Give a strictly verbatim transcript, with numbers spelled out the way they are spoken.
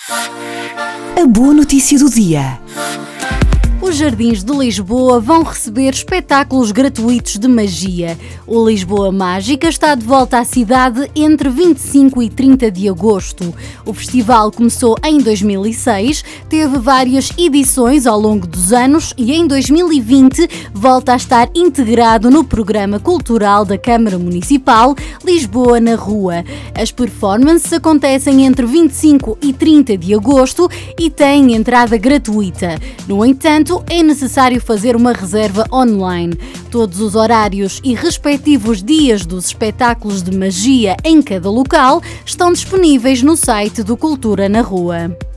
A boa notícia do dia. Os Jardins de Lisboa vão receber espetáculos gratuitos de magia. O Lisboa Mágica está de volta à cidade entre vinte e cinco e trinta de agosto. O festival começou em dois mil e seis, teve várias edições ao longo dos anos e em dois mil e vinte volta a estar integrado no programa cultural da Câmara Municipal Lisboa na Rua. As performances acontecem entre vinte e cinco e trinta de agosto e têm entrada gratuita. No entanto, é necessário fazer uma reserva online. Todos os horários e respectivos dias dos espetáculos de magia em cada local estão disponíveis no site do Cultura na Rua.